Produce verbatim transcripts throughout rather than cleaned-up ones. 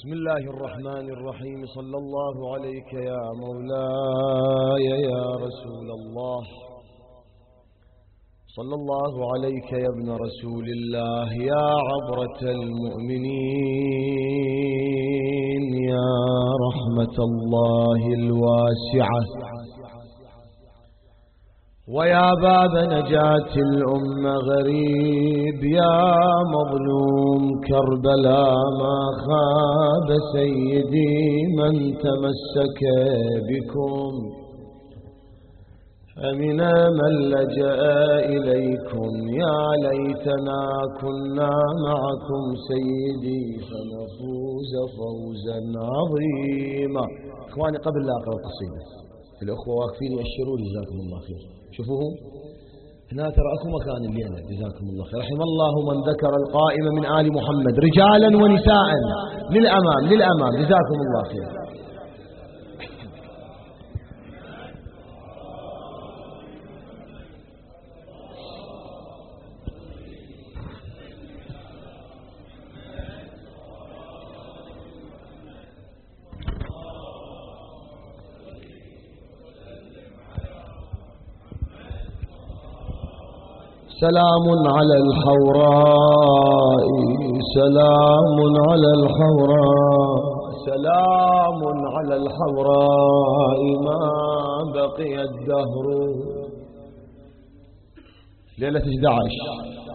بسم الله الرحمن الرحيم. صلى الله عليك يا مولاي يا رسول الله، صلى الله عليك يا ابن رسول الله، يا عبرة المؤمنين، يا رحمة الله الواسعة، ويا باب نجاة الأمة غريب، يا مظلوم كربلاء ما خاب سيدي من تمسك بكم، فمن من لجأ إليكم، يا ليتنا كنا معكم سيدي فنفوز فوزا عظيما. إخواني، قبل لا أقرأ القصيدة الأخوة واقفين يأشروا جزاكم الله خير. شوفوهم هنا، ترى أكو مكان الليلة جزاكم الله خير. رحم الله من ذكر القائم من آل محمد رجالا ونساء. للأمام للأمام جزاكم الله خير. سلام على الحوراء، سلام على الحوراء، سلام على الحوراء ما بقي الدهر. ليلة أحد عشر،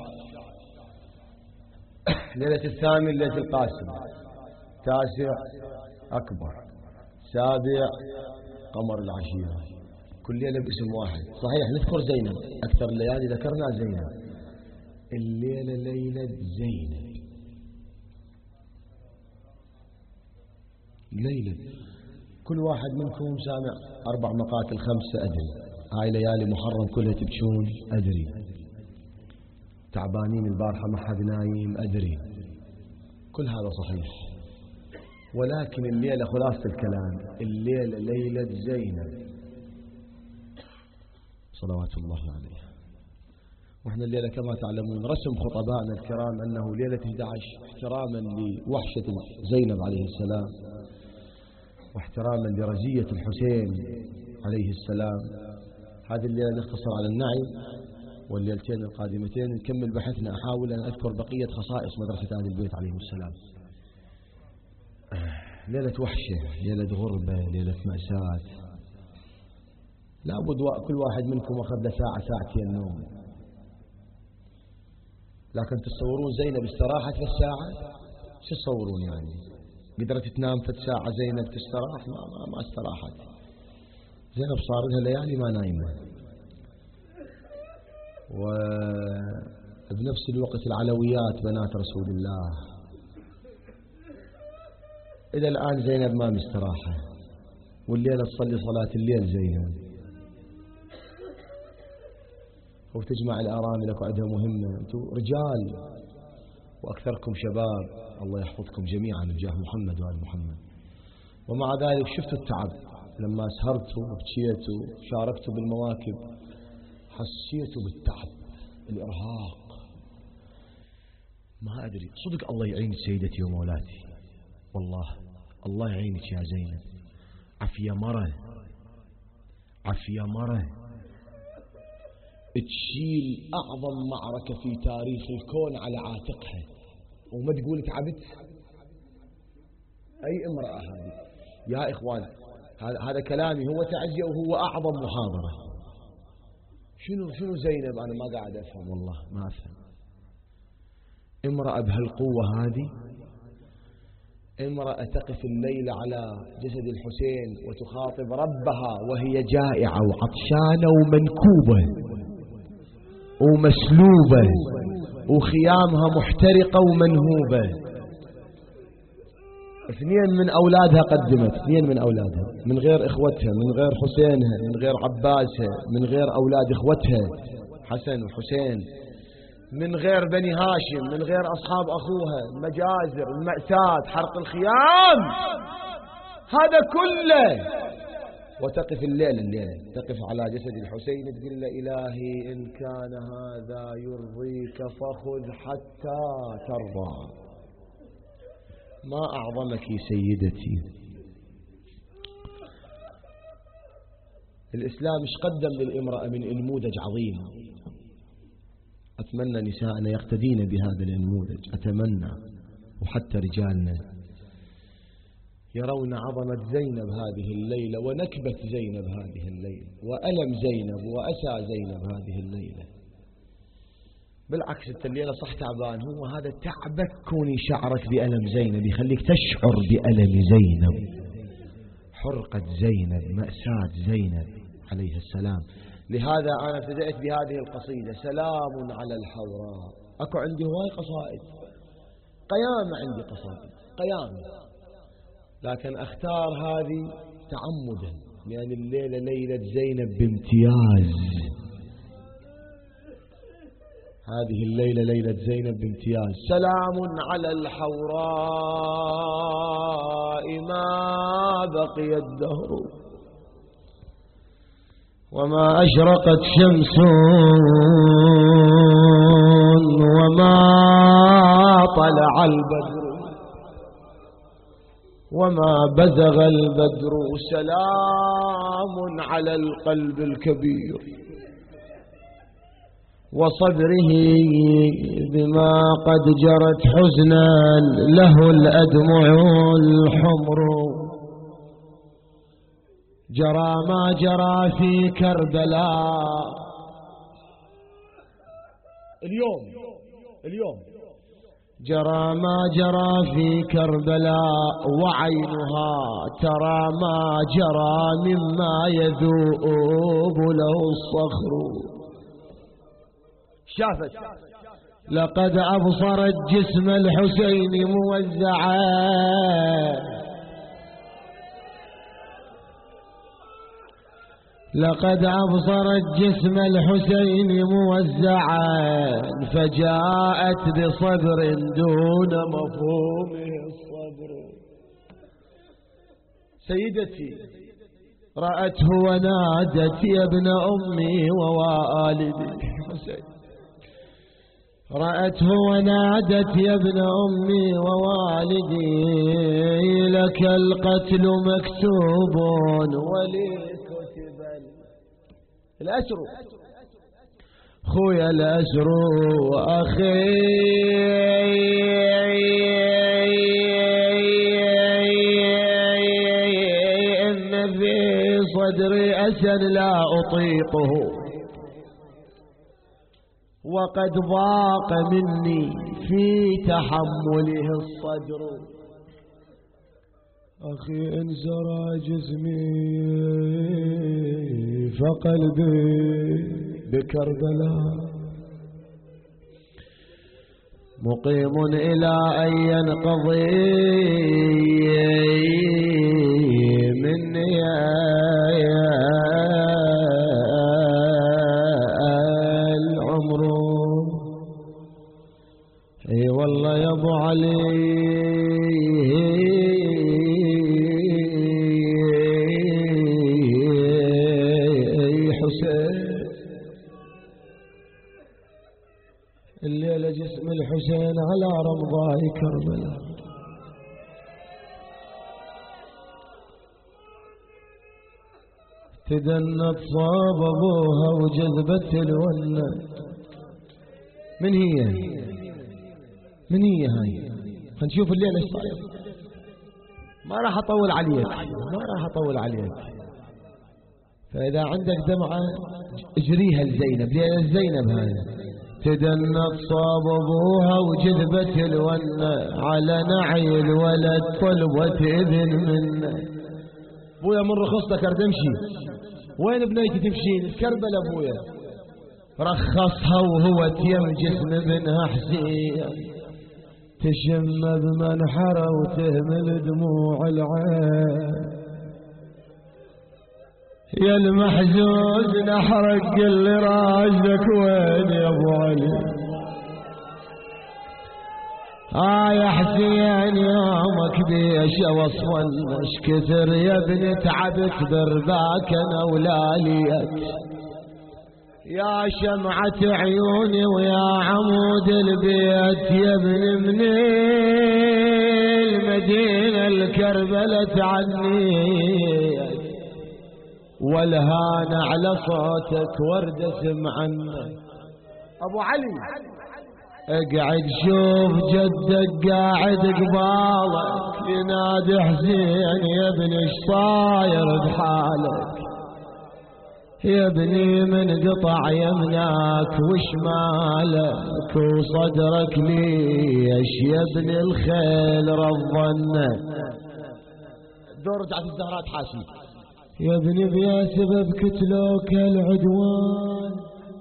ليلة الثامن ليلة القاسم، تاسع أكبر، سابع قمر العشيرة، كل ليلة باسم واحد. صحيح نذكر زينب، أكثر الليالي ذكرنا زينب. الليلة ليلة زينب، ليلة كل واحد منكم سامع أربع مقاتل خمسة، أدري هاي ليالي محرم كلها تبكون، أدري تعبانين البارحة ما حد نايم، أدري كل هذا صحيح، ولكن الليلة خلاصة الكلام، الليلة ليلة زينب صلوات الله عليه. وإحنا الليلة كما تعلمون رسم خطبائنا الكرام أنه ليلة أحد عشر احتراما لوحشة زينب عليه السلام، واحتراما لرزية الحسين عليه السلام. هذه الليلة نختصر على النعي، والليلتين القادمتين نكمل بحثنا. أحاول أن أذكر بقية خصائص مدرسة أهل البيت عليهم السلام. ليلة وحشة، ليلة غربة، ليلة مأساة. لابد كل واحد منكم أخذ له ساعة ساعتين نوم، لكن تصورون زينب استراحت في الساعة؟ شو تصورون يعني؟ قدرت تنام في ساعة زينب تستراح؟ ما, ما, ما استراحت زينب، صار لها ليالي ما نايمة. وبنفس الوقت العلويات بنات رسول الله، إلى الآن زينب ما مستراحة، والليلة تصلي صلاة الليل زينب، وتجمع الأرامل وعدها مهمة. أنتم رجال وأكثركم شباب، الله يحفظكم جميعا بجاه محمد وآل محمد. ومع ذلك شفتوا التعب لما سهرتوا وبكيتوا شاركتوا بالمواكب، حسيتوا بالتعب، الإرهاق. ما أدري صدق، الله يعينك سيدتي ومولاتي، والله الله يعينك يا زينب. عفية مرة، عفية مرة تشيل أعظم معركة في تاريخ الكون على عاتقها، وما تقول تعبت. أي امرأة هذه يا إخوان؟ هذا كلامي هو تعزية وهو أعظم محاضرة. شنو شنو زينب؟ أنا ما قاعد أفهم، والله ما أفهم. امرأة بهالقوة هذه، امرأة تقف الليل على جسد الحسين وتخاطب ربها وهي جائعة وعطشانة ومنكوبة ومسلوبة وخيامها محترقة ومنهوبة. اثنين من أولادها قدمت، اثنين من أولادها، من غير إخوتها، من غير حسينها، من غير عباسها، من غير أولاد إخوتها حسن وحسين، من غير بني هاشم، من غير أصحاب أخوها، المجازر، المأساة، حرق الخيام، هذا كله. وتقف الليل الليلة تقف على جسد الحسين تقول له إلهي إن كان هذا يرضيك فخذ حتى ترضى. ما أعظمك سيدتي. الإسلام ايش قدم للامرأة من نموذج عظيم. أتمنى نساءنا يقتدين بهذا النموذج، أتمنى، وحتى رجالنا يرون عظمة زينب هذه الليلة، ونكبة زينب هذه الليلة، وألم زينب وأسى زينب هذه الليلة. بالعكس انت الليلة صح تعبان، هو هذا تعبك كوني شعرك بألم زينب يخليك تشعر بألم زينب، حرقة زينب، مأساة زينب عليه السلام. لهذا أنا ابتدأت بهذه القصيدة، سلام على الحوراء. أكو عندي هواي قصائد، قيام عندي قصائد قيام، لكن أختار هذه تعمدا لأن الليلة ليلة زينب بامتياز. هذه الليلة ليلة زينب بامتياز. سلام على الحوراء ما بقي الدهر، وما أشرقت شمس، وما طلع البدر، وما بزغ البدر. سلام على القلب الكبير وصدره بما قد جرت حزنا له الأدمع الحمر. جرى ما جرى في كربلاء. اليوم اليوم جرى ما جرى في كربلاء، وعينها ترى ما جرى مما يذوب له الصخر. شافت لقد أبصرت جسم الحسين موزعا، لقد أبصرت جسم الحسين موزعا، فجاءت بصبر دون مفهومه الصبر. سيدتي رأته ونادت يا ابن أمي ووالدي حسين، رأته ونادت يا ابن أمي ووالدي، لك القتل مكتوب ولي كتب الأسر، خويا الأسر وأخي إن في صدري أسى لا أطيقه، وقد ضاق مني في تحمله الصدر. أخي إن زرى جسمي فقلبي بكربلاء، مقيم إلى أن ينقضي مني العمر. اي والله يا ابو علي الليلة جسم الحسين على رمضاء كربلاء. تدنت صاب ابوها وجذبت الونة. من هي من هي هاي؟ خلينا نشوف الليلة ايش صاير. ما راح اطول عليك ما راح اطول عليك فاذا عندك دمعة اجريها لزينب. ليلة زينب هاي. تدنت صاب ابوها وجذبت الونة، على نعي الولد طلبت اذن منه. ابويا من رخصتك ارد امشي. وين بنيتي تمشين؟ كربلاء ابويا. رخصها وهو تيم جسم ابنها حسين، تشم بمنحره وتهمل دموع العين. يا المحزوز نحرق قل لي راجلك وين يا ابو علي؟ آه يا حسين يومك بيش وصلناش كثر يا ابني تعبت برباك انا ولاليك، يا شمعة عيوني ويا عمود البيت يا ابن من المدينة الكربلة تعنيت والهان على صوتك ورد سمعنا. ابو علي اقعد شوف جدك قاعد قبالك ينادي حسين يا ابني ايش صاير بحالك يا ابني من قطع يمناك وشمالك وصدرك ليش يا ابني الخيل رضنا. دور رجعت الزهرات حاشي يا ابني بيا سبب قتلوك هالعدوان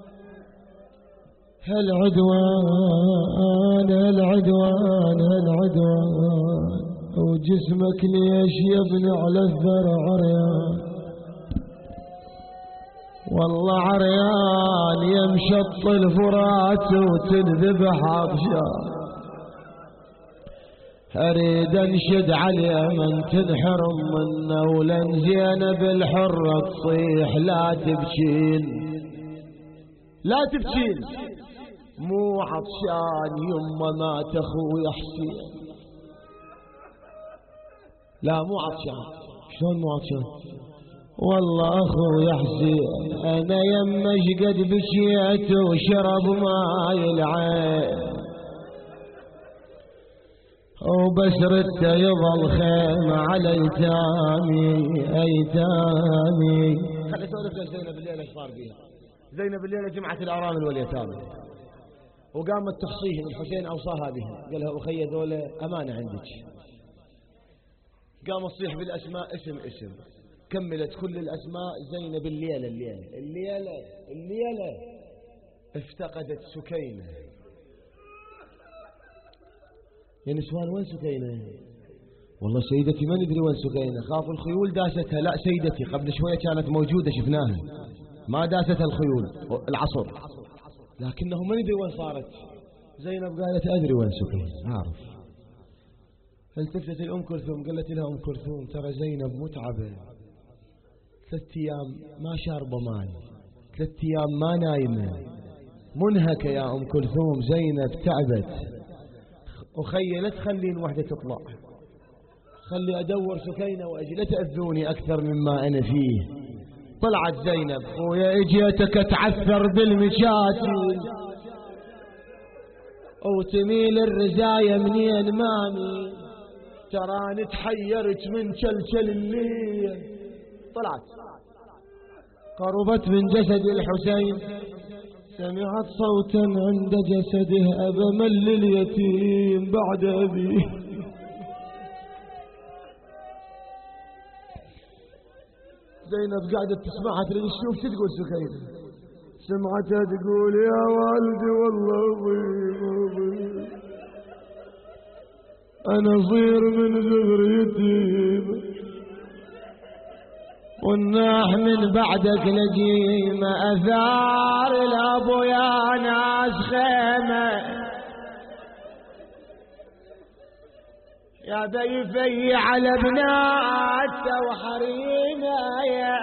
هالعدوان هالعدوان هالعدوان وجسمك ليش يا ابني على الذرع عريان والله عريان يمشط الفرات وتنذبح عطشان. اريد انشد على من تنحرم منه ولن زينب الحرة تصيح لا تبكين لا تبكين مو عطشان يما مات اخوي حسين. لا مو عطشان. شلون مو عطشان؟ والله اخوي حسين انا يمش قد بكيت وشرب ماي العين وبس ردت يظل خيمة على ايتامي ايتامي. خلي اسولف لك زينب الليلة ايش صار فيها. زينب الليلة جمعت الارامل واليتامى وقامت تحصيهم. الحسين اوصاها بها قال لها اخي ذولا امانة عندك. قامت تصيح بالاسماء اسم اسم كملت كل الاسماء. زينب الليلة الليلة الليلة الليلة افتقدت سكينة. يا نسوان وين سكينة؟ والله سيدتي ما ندري وين سكينة خافوا الخيول داستها. لا سيدتي قبل شوية كانت موجودة شفناها ما داستها الخيول العصر لكنه ما ندري وين صارت. زينب قالت أدري وين سكينة أعرف. التفتت الأم كلثوم قالت لها أم كلثوم ترى زينب متعبة ثلاث أيام ما شاربة ماي ثلاث أيام ما نايمة منهكة يا أم كلثوم زينب تعبت. وخيلت خلين وحدة تطلع خلي أدور سكينة وأجي لا تأذوني أكثر مما أنا فيه. طلعت زينب خويا اجيتك تعثر بالمشاتل وتميل الرزاية منين مامي تراني تحيرت من شلشل الليل. طلعت قربت من جسد الحسين سمعت صوتا عند جسده أبا مل اليتيم بعد أبيه. زينب قاعدة تسمعها تريد تشوف شو تقول سكينة. سمعتها تقول يا والدي والله ضيم أنا صغير من زغر يتيم والناح من بعدك لجيمة أثار الأبو يا ناس خيمة يا ضيفي على بناته وحريمه يا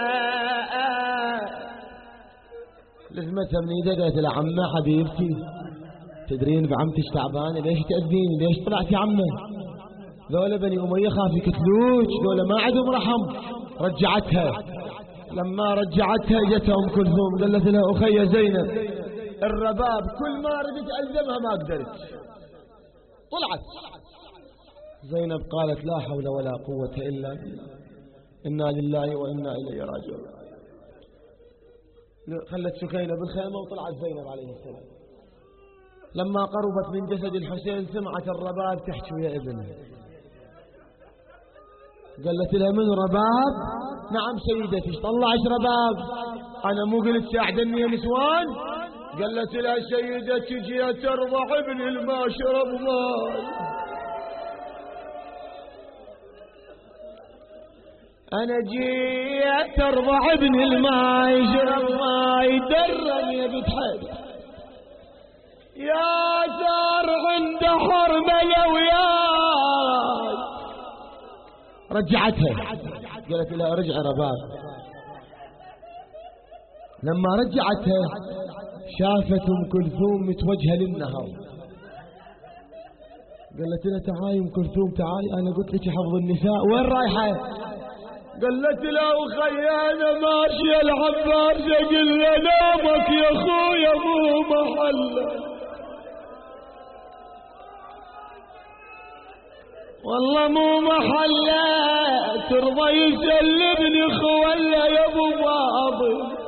لزمتها من ايدها قالت له عمه حبيبتي تدرين بعمتك تعبانه ليش تأذيني ليش طلعت يا عمه ذولا بني أمية خاف يقتلوك ذولا ما عندهم رحم. رجعتها لما رجعتها جتها أم كلثوم قالت لها أخي زينب الرباب كل ما ردت ألزمها ما قدرت. طلعت زينب قالت لا حول ولا قوة إلا بالله إنا لله وإنا إليه راجعون. خلت سكينة بالخيمة وطلعت زينب عليه السلام. لما قربت من جسد الحسين سمعت الرباب تحكي يا ابنها. قالت لها من رباب؟ نعم سيدتي. طلعش رباب أنا مو قلت ساعدني يا نسوان؟ قالت لها سيدتي جيت أرضع ابن الماء شرب ماي أنا جيت أرضع ابن الماء شرب ماي درني يا بنت حيدر يا زار عند حرمة يا وياي. رجعتها قالت لها ارجع رباب. لما رجعتها شافت ام كلثوم متوجهه للنهر قالت لها تعالي ام كلثوم تعالي، انا قلت لك حفظ النساء، وين رايحه؟ قالت له اخي انا ماشيه العباس، اقول له نومك يا اخويا مو محله، والله مو محله، ترضى يسلمني خوله يا ابو فاضل.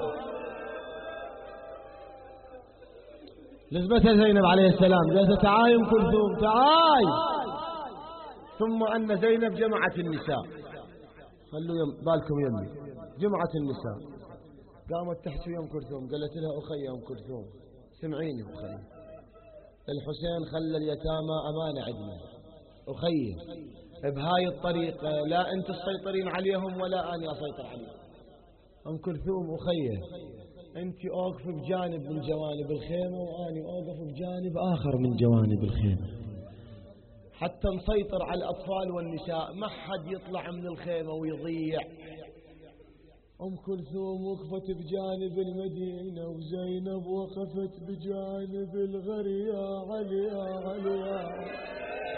لزمتها زينب عليه السلام قالت تعالي ام كلثوم تعالي. ثم ان زينب جمعت النساء، خلوا يم بالكم يمي، جمعت النساء، قامت تحكي ام كلثوم، قالت لها اخي ام كلثوم سمعيني اخي، الحسين خلى اليتامى امانه عندنا، اخي بهاي الطريقه لا انت تسيطرين عليهم ولا اني اسيطر عليهم. ام كلثوم اخي انت اوقف بجانب من جوانب الخيمه واني اوقف بجانب اخر من جوانب الخيمه، حتى نسيطر على الاطفال والنساء، ما حد يطلع من الخيمه ويضيع. ام كلثوم وقفت بجانب المدينه وزينب وقفت بجانب الغري، يا علي يا علي يا علي.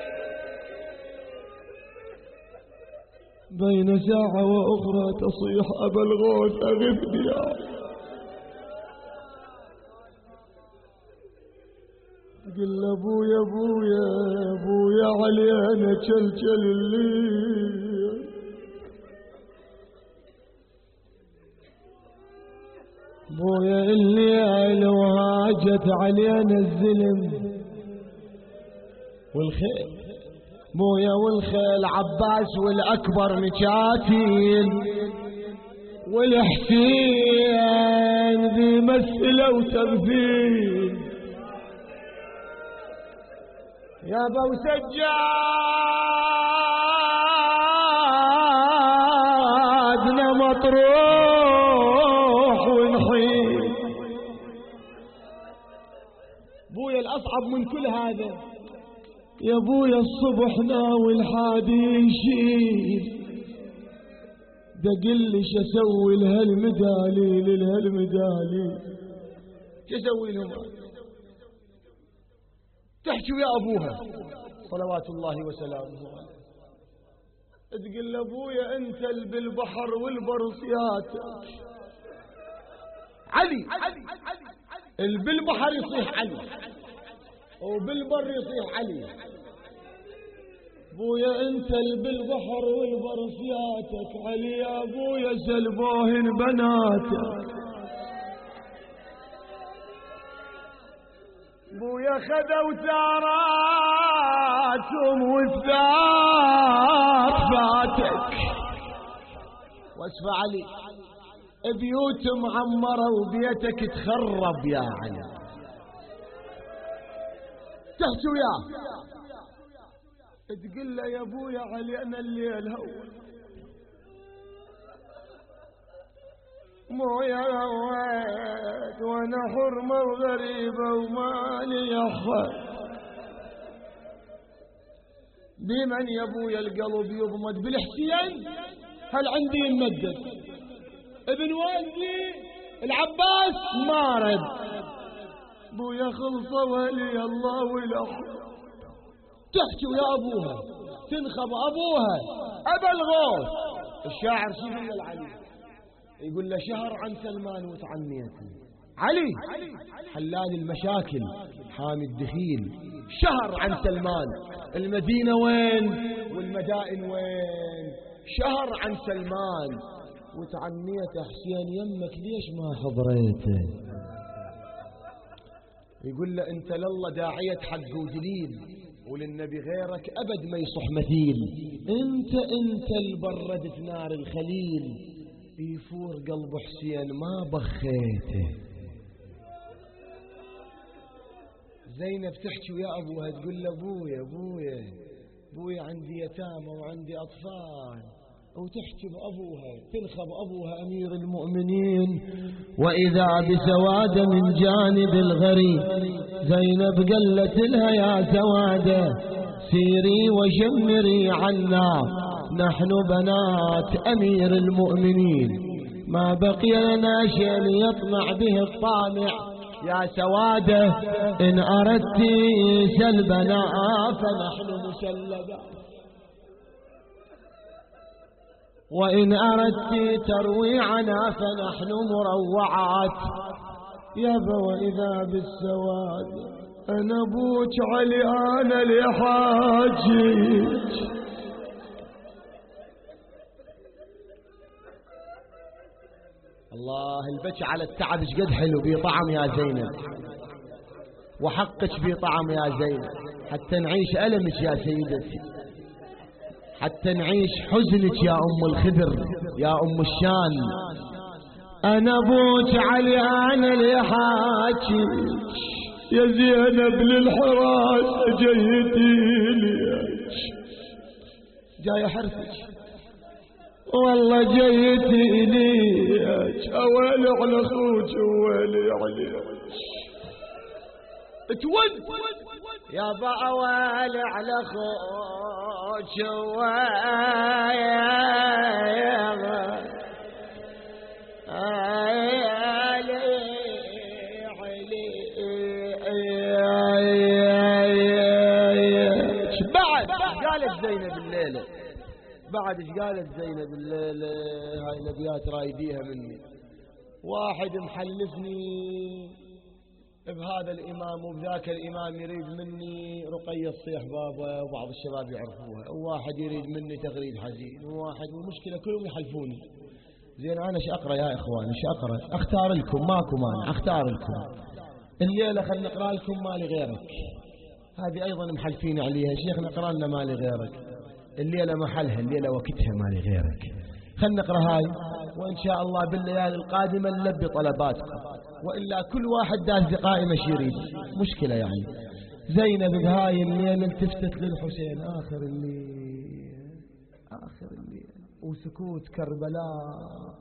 بين ساعه واخرى تصيح ابا الغوث اغثني يا علي، قل ابويا ابويا ابويا علي انا كلكل الليل، ابويا الليل وهاجت علينا الزلم والخيل، بويا والخيل عباس والاكبر مكاتيل، والحسين ذي مسئله وتمثيل، يا ابو سجادنا مطروح ونحيل. بويا الاصعب من كل هذا يا بويا الصبح ناوي الحادي يشيل، دقل شو اسوي لهالمداليل لهالمداليل، شو اسوي لهم؟ تحكي ويا ابوها صلوات الله وسلامه عليه، تقول لابويا انت اللي بالبحر والبرصياتك علي، اللي بالبحر يصيح علي وبالبر يصيح علي، بويا انت اللي بالبحر والبرصياتك علي، يا بويا سلبوهن بناتك، بويا خذوا ثاراتهم والثار فاتك، واسف علي بيوت معمرة وبيتك تخرب يا علي، تحكي وياه تقول له يا ابويا علي انا الليل هول مويا هويت وانا حرمه وغريبه ومالي اخوات، بمن يا ابويا القلب يضمد؟ بالحسين هل عندي يمدد؟ ابن والدي العباس ما رد، بويا خلصه ولي الله والاخوه، تحكي ويا ابوها تنخب ابوها ابا الغوث. الشاعر شو يقول العلي؟ يقول له شهر عن سلمان وتعنيتي علي حلال المشاكل حامي الدخيل، شهر عن سلمان، المدينة وين والمدائن وين؟ شهر عن سلمان وتعنيته، حسين يمك ليش ما حضريته؟ يقول له انت لله داعية حق ودليل، وللنبي غيرك ابد ما يصح مثيل، انت انت البردت نار الخليل، يفور قلب حسين ما بخيته. زينب تحكي ويا ابوها تقول له ابويا ابويا ابويا عندي يتامى وعندي اطفال، وتحكي بابوها تنخب ابوها امير المؤمنين. واذا بسواده من جانب الغري، زينب قالت لها يا سواده سيري وشمري عنا، نحن بنات امير المؤمنين، ما بقي لنا شيء ليطمع به الطامع، يا سوادة إن أردت سلبنا فنحن مسلبا، وإن أردت ترويعنا فنحن مروعات. يابا وإذا بالسواد أنا أبوك علي أنا لحاجك. الله البكي على التعب قد حلو بطعم يا زينب، وحقك بطعم يا زينب، حتى نعيش ألمك يا سيدتي، حتى نعيش حزنك يا أم الخدر يا أم الشان. أنا أبوك علي أنا لحاجك يا زينب للحراس جيتي ليش، جاي حرفك والله جيتي ليش، أويلي على أخوك أويلي عليك تود يا با أويلي على أخوك بعد قالت زينب الليلة، بعد ايش قالت زينب الليلة؟ هاي الابيات رايديها مني. واحد محلفني بهذا الامام وبذاك الامام يريد مني رقية تصيح بابا وبعض الشباب يعرفوها، وواحد يريد مني تغريد حزين، وواحد والمشكلة كلهم يحلفوني. زين انا ايش اقرا يا اخوان؟ ايش اقرا؟ اختار لكم، ماكو مانع اختار لكم الليلة. خلنا نقرا لكم مالي غيرك، هذه ايضا محلفين عليها شيخ نقرا لنا مالي غيرك. الليلة محلها، الليلة وقتها مالي غيرك. خلنا نقرا هاي، وان شاء الله بالليالي القادمة نلبي طلباتكم، والا كل واحد داز بقائمة يريد مشكلة يعني. زينب بهاي الليلة التفتت للحسين آخر الليل، آخر الليل وسكوت كربلاء،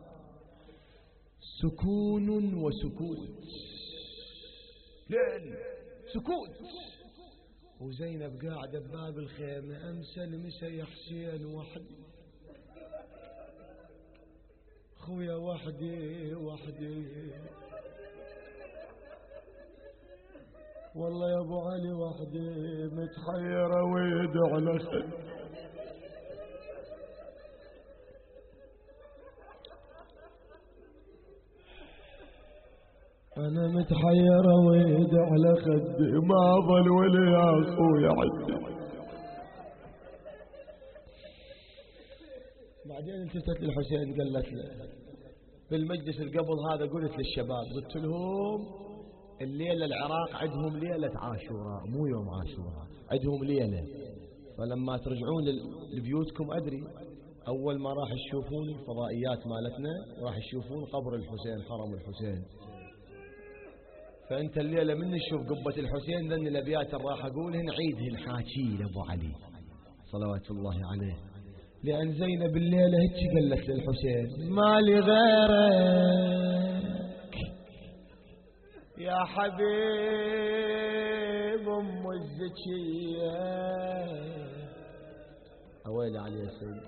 سكون وسكوت ليل سكوت، وزينب قاعدة بباب الخيمة. أمسى المسا يا حسين وحدي، خويا وحدي وحدي، والله يا ابو علي وحدي متحيرة ويدع على خد. أنا متحيرة ويد على خدي، ما ظل ولا يا أخويا عدي. بعدين التفتت للحسين قالت له بالمجلس القبل هذا، قلت للشباب قلت لهم الليلة العراق عندهم ليلة عاشوراء مو يوم عاشوراء، عندهم ليلة، فلما ترجعون لبيوتكم أدري أول ما راح تشوفون الفضائيات مالتنا راح تشوفون قبر الحسين حرم الحسين، فأنت الليلة من نشوف قبة الحسين ذن الأبيات راح أقولهن عيدهن حاكي لأبو علي صلوات الله عليه. لأن زينب الليلة هيك قالت للحسين مالي غيرك يا حبيب أم الزكية. أويلي علي يا سيد،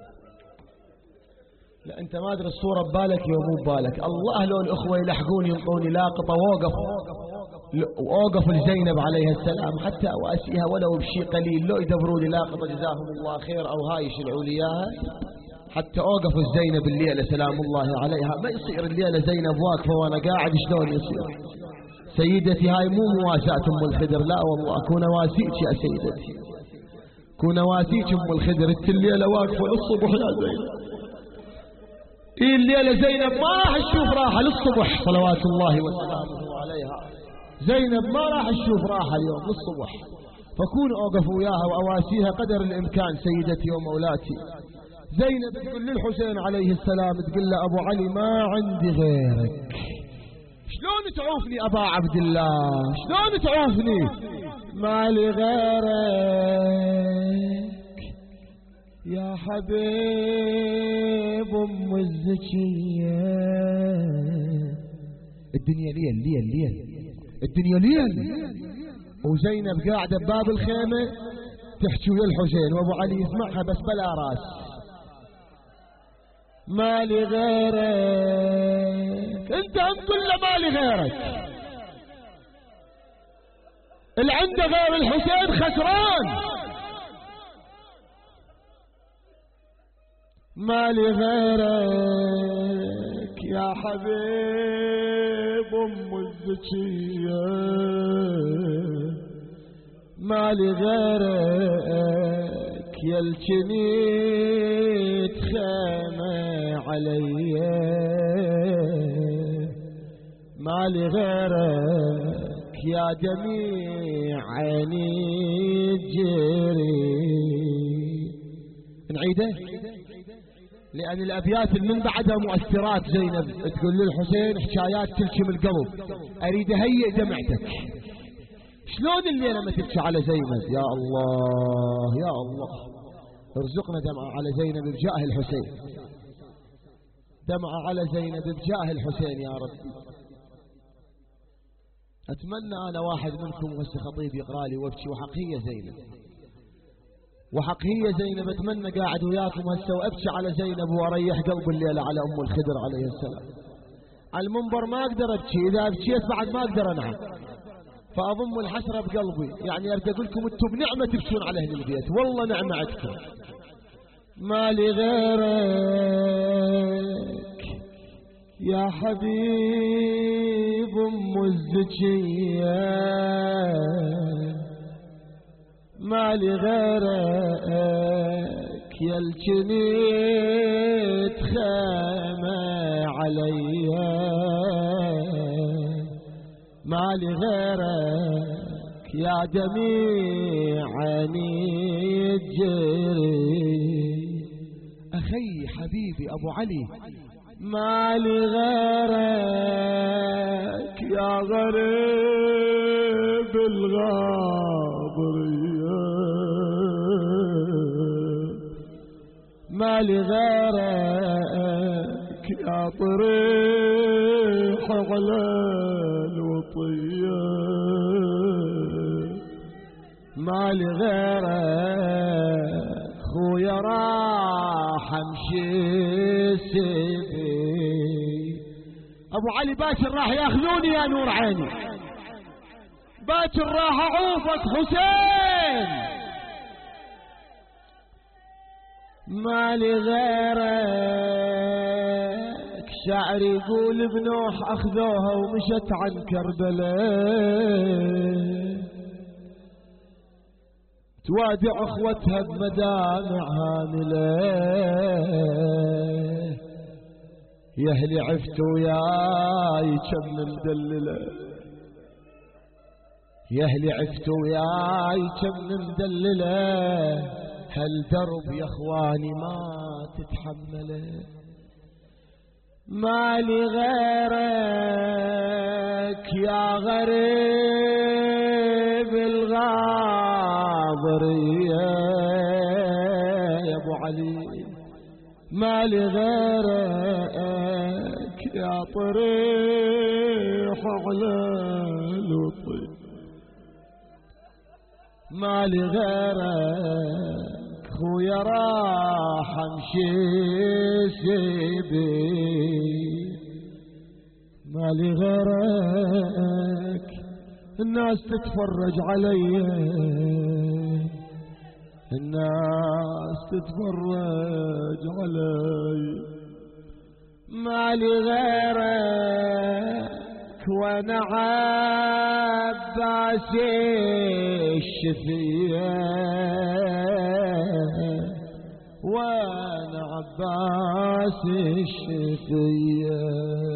لا أنت ما أدري الصورة ببالك يا مو ببالك. الله لو الأخوة يلحقون ينطوني لاقطة ووقف وأوقف لزينب عليها السلام حتى أواسيها ولو بشي قليل، لو يدبروا لي لاقطة جزاهم الله خير أو هاي يشلعوا لي إياها حتى أوقف الزينب الليلة سلام الله عليها. ما يصير الليلة زينب واقفة وأنا قاعد شلون يصير؟ سيدتي هاي مو مواساة أم الخدر، لا والله كون واسيك يا سيدتي، كون واسيك أم الخدر. انت الليلة واقفة للصبح يا زينب، إيه الليلة زينب ما راح تشوف راحة للصبح صلوات الله وسلامه عليها. زينب ما راح تشوف راحة اليوم للصبح، فكون أوقفوا وياها وأواسيها قدر الإمكان سيدتي ومولاتي. زينب تقول للحسين عليه السلام، تقول له أبو علي ما عندي غيرك. شلون تعوفني أبا عبد الله؟ شلون تعوفني؟ مالي غيرك يا حبيب أم الزكية. الدنيا ليل ليل ليل الدنيا ليل، وزينب قاعدة بباب الخيمة تحكي ويا الحسين وأبو علي يسمعها بس بلا راس. مالي غيرك، انت هم كل مالي غيرك. اللي عنده غير الحسين خسران. ما لي غيرك يا حبيب أم الزكية، ما لي غيرك يا الجنيت خيمة عليا، ما لي غيرك يا دميع عيني الجري. نعيده لأن الأبيات من بعدها مؤثرات. زينب تقول للحسين حكايات تلكم القلب، أريد أهيئ دمعتك. شلون الليلة ما تبكي على زينب؟ يا الله يا الله ارزقنا دمعة على زينب بجاه الحسين، دمعة على زينب بجاه الحسين يا رب. أتمنى أنا واحد منكم هسه خطيب يقرأ لي وابكي وحق هي زينب، وحق هي زينب. أتمنى قاعد وياكم هسه وأبكي على زينب وأريح قلب الليلة على أم الخدر عليه السلام. على المنبر ما أقدر أبكي، إذا أبكيت بعد ما أقدر أنعم، فأضم الحسرة بقلبي. يعني أريد أقول لكم أنتم بنعمة تبكون على أهل البيت، والله نعمة عندكم. ما لي غيرك يا حبيب أم الزكية، ما لي غيرك يا الجنيت خيمة عليا، ما لي غيرك يا دميع عيني الجري. أخي حبيبي أبو علي، ما لي غيرك يا غريب الغابرية، ما لي غيرك يا طريح على الوطية، ما لي غيرك خويا راح امشي سيبي. ابو علي باكر راح ياخذوني يا نور عيني، باكر راح اعوفك حسين، ما لي غيرك. شاعر يقول بنوح اخذوها ومشت عن كربلاء، توادع اخوتها بمدامع هامله، يا اهلي عفتوا وياي كم مدلله، يا اهلي عفتوا وياي كم مدلله، هالدرب يا اخواني ما تتحمله. ما لي غيرك يا غريب الغابرية يا ابو علي، ما لي غيرك يا طريح على الوطي، ما لي غيرك خويا راح امشي سيبي، ما لي غيرك. الناس تتفرج علي، الناس تتفرج علي، ما لي غيرك وانا عباسي الشفيه، وانا عباسي الشفيه.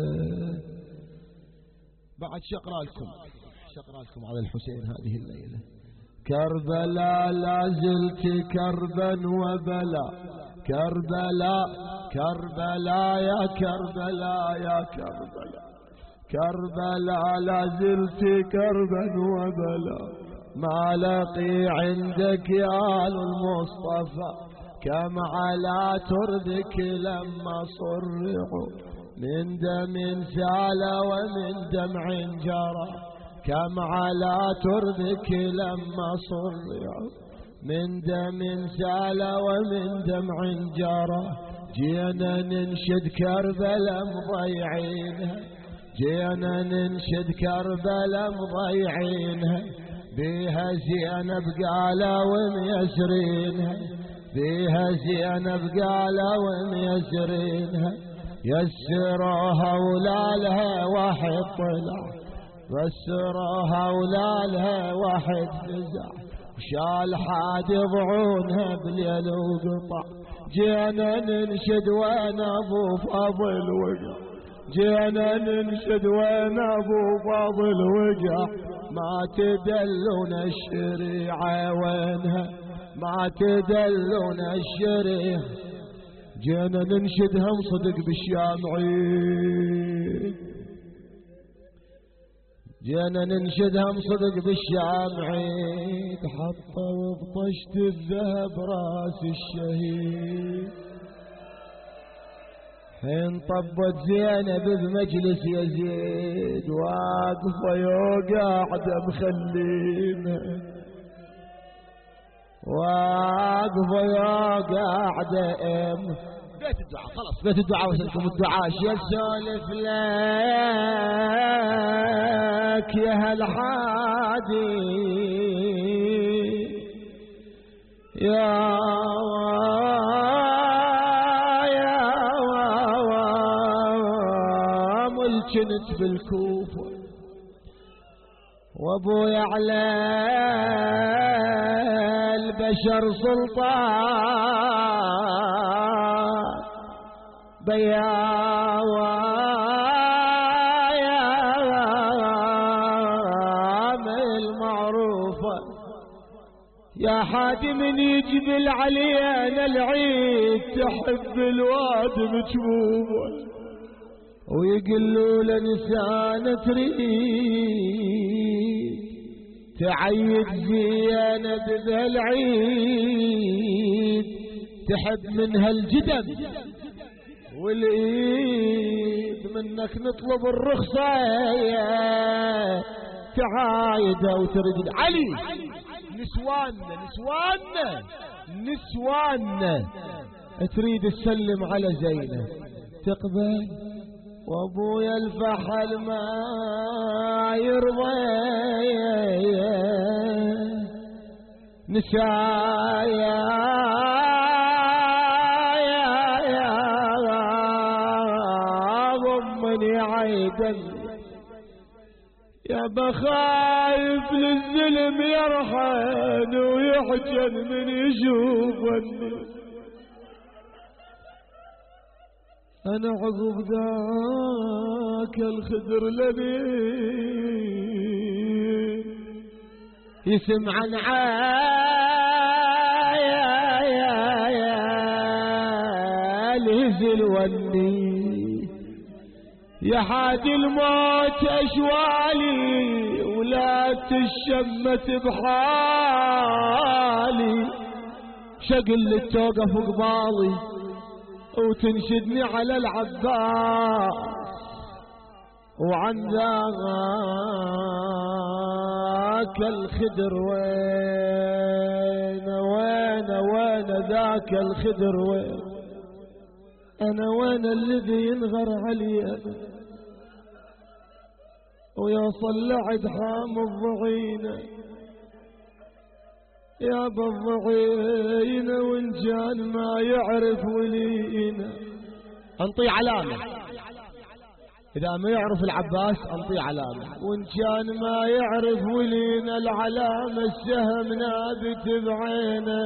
بعد شقرا لكم شقرا لكم على الحسين هذه الليله. كربلاء لا زلت كربا وبلا، كربلاء كربلاء يا كربلاء يا كربلاء، كربلاء لا زلت كربا وبلا، ما لقي عندك يا المصطفى، كم على تربك لما صرعوا، من دم سال ومن دمع جرى، كم على تربك لما صرعوا، من دم سال ومن دمع جرى. جينا ننشد كربلاء مضيعينها، جينا ننشد كربلاء مضيعينها، بيها زينب قالوا ميسرينها، بيها زينب قالوا ميسرينها، يسروها ولالها واحد طلع، يسروها ولالها واحد فزع، وشال حاد ضعونها بالليل وقطع، جينا ننشد وين ابو فاضل وقع، جينا ننشد وين ابو فاضل وقع، ما تدلون الشريعة وينها، ما تدلون الشريعة، جينا ننشدها صدق بالشامعين، جينا ننشدها صدق بالشامعين، حطوا بطشت الذهب راس الشهيد، حين طبت زينب بمجلس يزيد، واقفة يوقعد مخلينا، واقفة يوقعد ام بيت الدعاء، خلاص بيت الدعاء وسلكم الدعاء، يسولف لك يا هالحادي يا كنت بالكوفة، وابويا على البشر سلطان، بياوام المعروفة، يا حادي من يجبل علينا العيد، تحب الواد مجبوبة، ويقلوا لنسان تريد تعيد زينب بهالعيد، تحب منها الجدم والايد، منك نطلب الرخصة تعايدها وترد علي، نسواننا نسواننا نسواننا تريد تسلم على زينب تقبل، وابويا الفحل ما يرضى، نسايا ضمني عيدا، يا بخايف للظلم يرحن ويحجن من يشوفني، أنا عقب ذاك الخدر لبي يسمع عن عالي وني، يا حادي الموت أشوالي ولا تشمت بحالي، شقل توقف قبالي وتنشدني على العباس، وعن ذاك الخدر وين وين وين ذاك الخدر وين، أنا وين الذي ينغر علي أنا، ويوصل لعد حام الضعينة، يا بالضعينة وإن كان ما يعرف ولينا، انطي علامة إذا ما يعرف العباس انطي علامة، وإن كان ما يعرف ولينا العلامة السهم نابت بعينه،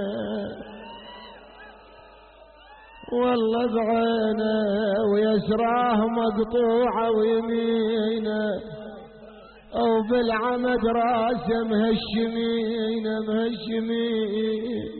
والله بعينه ويسراه مقطوعة ويمينه، أو بالعمد راسه مهشمين مهشمين.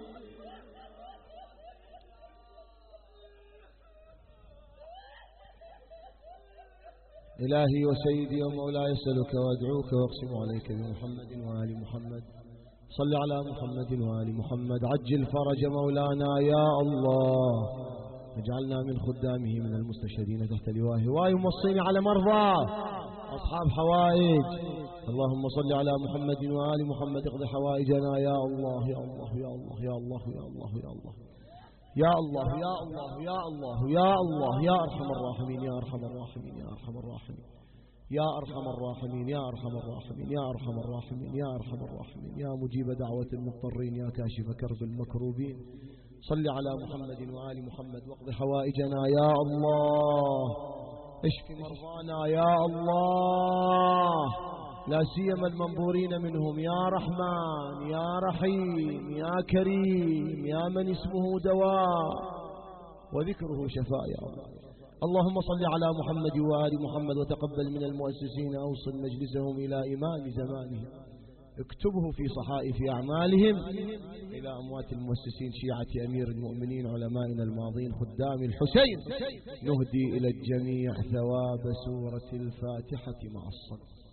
إلهي وسيدي ومولاي أسألك وأدعوك وأقسم عليك بمحمد وآل محمد، صل على محمد وآل محمد، عجل فرج مولانا يا الله، اجعلنا من خدامه من المستشهدين تحت لوائه، ويمصين على مرضاه أصحاب حوائج، اللهم صل على محمد وآل محمد، اقضي حوائجنا يا الله يا الله يا الله يا الله يا الله يا الله يا الله يا الله يا الله يا الله يا أرحم الراحمين يا أرحم الراحمين يا أرحم الراحمين يا أرحم الراحمين يا أرحم الراحمين يا أرحم الراحمين يا أرحم الراحمين يا مجيب دعوة المضطرين يا كاشف كرب المكروبين. صل على محمد وآل محمد واقض حوائجنا يا الله. اشف مرضانا يا الله، لا سيما المنبورين منهم يا رحمن يا رحيم يا كريم يا من اسمه دواء وذكره شفاء يا الله. اللهم صل على محمد وآل محمد وتقبل من المؤسسين، أوصل مجلسهم إلى إمام زمانهم، اكتبه في صحائف أعمالهم إلى أموات المؤسسين شيعة أمير المؤمنين علمائنا الماضين خدام الحسين. نهدي إلى الجميع ثواب سورة الفاتحة مع الصلاة.